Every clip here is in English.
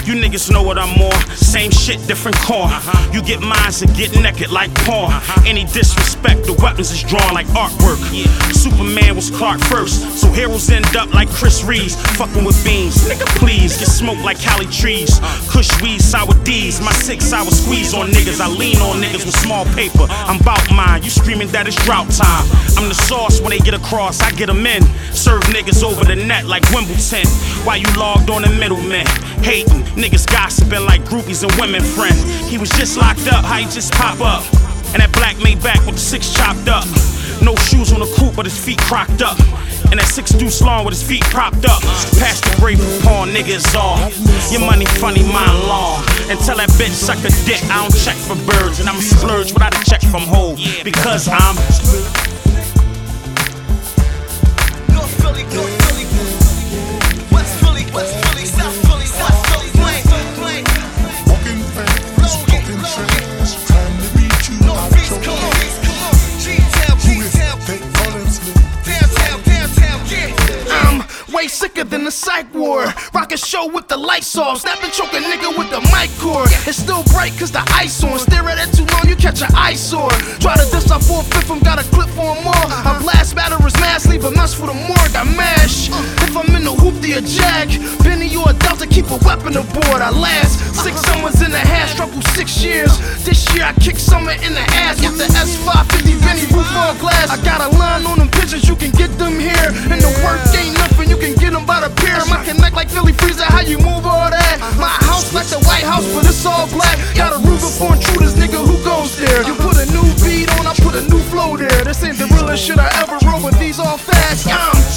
You niggas know what I'm on. Same shit, different corn. You get mines and get naked like porn. Any disrespect, the weapons is drawn like artwork. Superman was Clark first, so heroes end up like Chris Reeves. Fucking with beans, nigga please. Get smoked like Cali trees. Kush weed, sour D's. My 6 hour squeeze on niggas. I lean on niggas with small paper. I'm bout mine, you screaming that it's drought time. I'm the sauce when they get across, I get them in. Serve niggas over the net like Wimbledon. While you logged on the middlemen, hating, niggas gossiping like groupies and women friend. He was just locked up, how he just pop up? And that black Maybach with the 6 chopped up. No shoes on the coupe, but his feet crocked up. And that 6 deuce long with his feet propped up. Pass the grape upon niggas all. Your money funny, mine long. And tell that bitch suck a dick, I don't check for birds. And I'ma splurge without a check from Hov. Because I'm North Philly, West Philly, South Philly, Plain. Walking fast, talking trash, trying to beat you out of your class. G-Town, downtown, yeah. I'm way sicker than the psych ward. Rock a show with the lights off. Snap and choke a nigga with the mic cord. It's still bright cause the ice on. Stare at it too long, you catch an eyesore. Try to diss, I 4/5 'em, got a clip for 'em all. I blast batterers mass, leave a mess for the morgue. I mash. If I'm in the hoopty or jag, Benny or a Delta, keep a weapon aboard. I last 6 summers in the half, struggle 6 years. This year I kick summer in the ass with the S550 Benny roof on glass. I got a line on them pigeons, you can get them here. And the work ain't nothing, you can get them by the pier. My connect like Philly Freezer, how you move all that? My house like the White House, but it's all black. Got a Ruger for intruders, nigga, who goes there? You put a new beat on, I put a new flow there. This ain't the realest shit I ever wrote, but these all facts.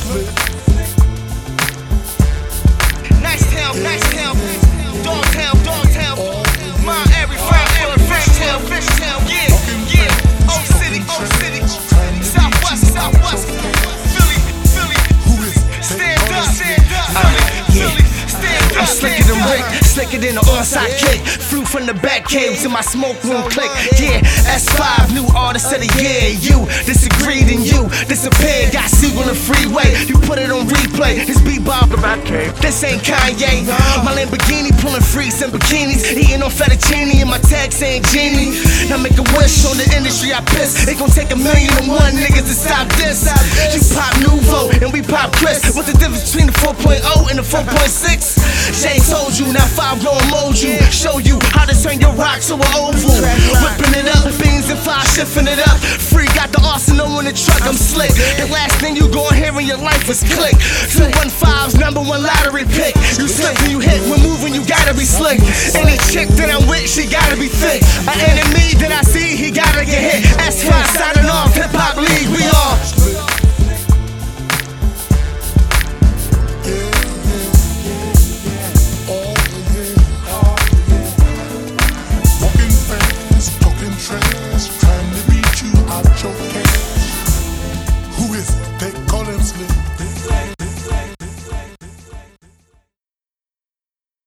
Nice town, dogtown, my every fish town, yeah, Old City, Southwest, Philly, stand up, Philly, stand up. I'm slicker than Rick, slicker than the onside kick. Flew from the back cave to my smoke room click. Yeah, S5, new artist of the year. You disagreed and you disappeared. Got Sieg on the freeway, you put it on replay. This beat Bob the back cave. This ain't Kanye. My Lamborghini pulling freaks in bikinis, eating on fettuccine and my tag saying genie. Now make a wish on the industry I piss. It gon' take 1,000,001 niggas to stop this. You pop Nouveau and we pop Chris. What's the difference between the 4.0 and the 4.6? Jay told you, now 5 gon' mold you. Show you how to turn your rock to an oval. Whipping it up, beans and 5 shifting it up. Free got the arsenal in the truck, I'm slick. The last thing you gon' hear in your life is click. 215's #1 lottery pick. You slip when you hit, when moving you gotta be slick. Any chick that I'm with, she gotta be thick. I